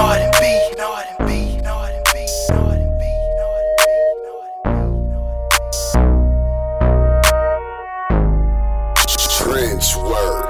Trench work.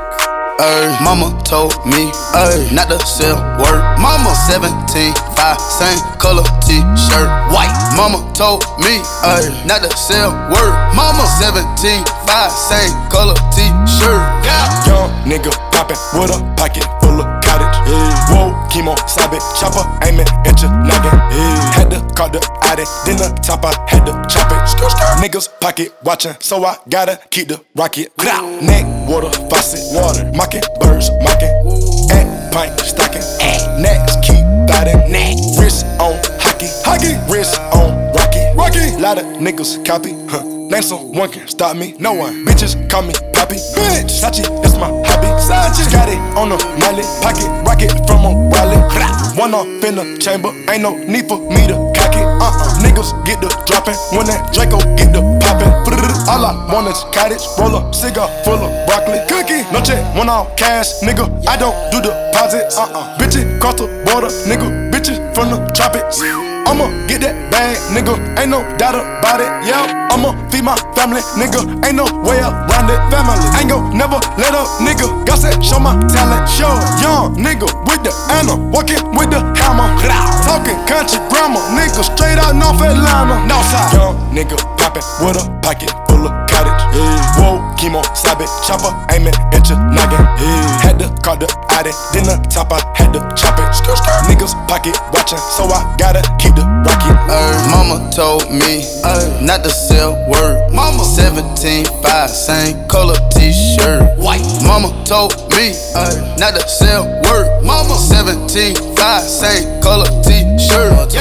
Mama told me, not to sell word. Mama 17, 5, same color t-shirt, white. Mama told me, not to sell word. Mama 17, 5, same color t-shirt. Yeah. Young nigga poppin' with a pocket full of cottage. Whoa, chemo, sabe, chopper, aiming at your noggin. Had to call the Audi, then the top I had to chop it. Niggas pocket watchin', so I gotta keep the rocket. Neck, water, faucet, water, mocking, birds, mocking. At pint, stocking. Next, keep biting. Wrist on hockey, wrist on rocky. Lot of niggas copy, name someone can stop me. No one, bitches call me Poppy. Bitch, Sachi, that's my hobby. Got it on the mallet, pocket rocket from a wallet. One off in the chamber, ain't no need for me to cock it. Niggas get the dropping when that Draco get the popping. All I want is cottage, roll up, cigar full of broccoli. Cookie, no check, one off cash, nigga. I don't do deposits. Bitches cross the border, nigga. Bitches from the tropics. I'ma get that bag, nigga, ain't no doubt about it, yeah. I'ma feed my family, nigga, ain't no way around it. Family, ain't gon' never let up, nigga. God said, show my talent, show. Young nigga with the Anna, walking with the hammer. Talking country grammar, nigga, straight out North Atlanta. Northside. Young nigga poppin' with a pocket full of cottage. Whoa, chemo, sabe, chopper, aiming at your noggin. Had to call the Audi, then the top I had to chop it. Niggas pocket watchin', so I gotta keep the rocket. Mama told me, not to sell word. Mama 17, 5, same color t-shirt, white. Mama told me, not to sell word. Mama 17, 5, same color t-shirt.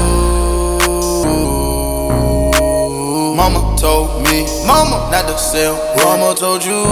Mama told me, mama, not to sell. Mama told you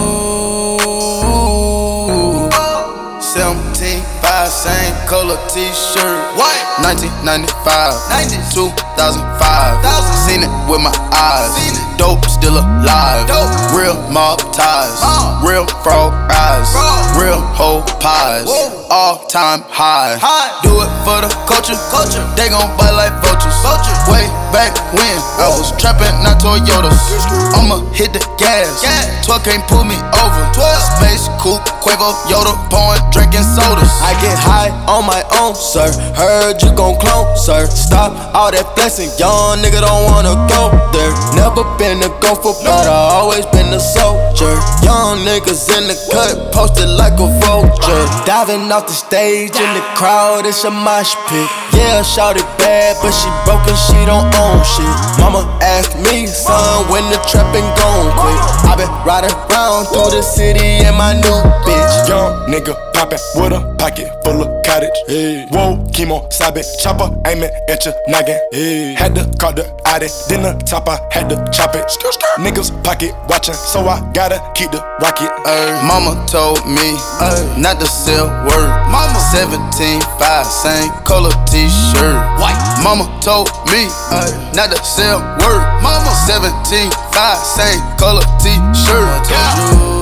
17, 5, same color t-shirt, white. 1995, 2005. Seen it with my eyes. Dope still alive. Real mob ties. Real frog eyes. Real whole pies. All time high. Do it for the culture. They gon' bite like vultures. Way back when I was trapping, not Toyotas. I'ma hit the gas. 12 can't pull me over. Space coupe, Quavo, Yoda, pouring, drinking sodas. I get high on my own, sir. Heard you gon' clone, sir. Stop all that flexing, young nigga don't wanna go there. Never been a gopher, but I always been a soldier. Young niggas in the cut, posted like a vulture. Diving off the stage in the crowd, it's a mosh pit. Yeah, shawty bad, but she broken, she don't own shit. Mama asked me, son, when the trapping gon' quit. I been riding around through the city in my new bitch. Young nigga poppin' with a pocket full of cottage. Whoa, chemo, sabe, chopper, aiming at your noggin. Had to call the Audi, then the top I had to chop it. Niggas pocket watchin', so I gotta keep the rocket. Mama told me, not to sell word. Mama 17, 5, same color t-shirt, white. Mama told me, not to sell word. Mama 17, 5, same color t-shirt.